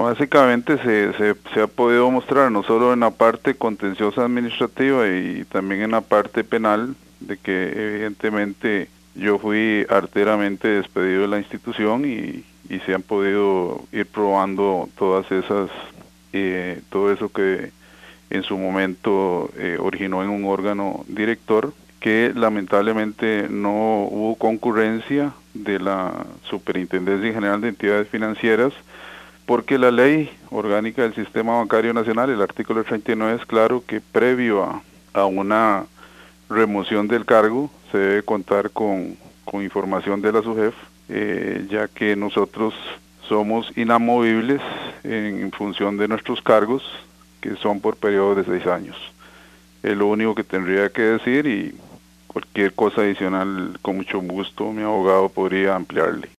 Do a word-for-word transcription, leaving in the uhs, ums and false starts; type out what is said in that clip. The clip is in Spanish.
básicamente se, se, se ha podido mostrar no solo en la parte contenciosa administrativa y también en la parte penal, de que evidentemente yo fui arteramente despedido de la institución y, y se han podido ir probando todas esas, eh, todo eso que en su momento eh, originó en un órgano director, que lamentablemente no hubo concurrencia de la Superintendencia General de Entidades Financieras, porque la ley orgánica del Sistema Bancario Nacional, el artículo treinta y nueve, es claro que previo a, a una remoción del cargo se debe contar con, con información de la SUGEF, eh, ya que nosotros somos inamovibles en función de nuestros cargos, que son por periodos de seis años. Es lo único que tendría que decir, y cualquier cosa adicional, con mucho gusto, mi abogado podría ampliarle.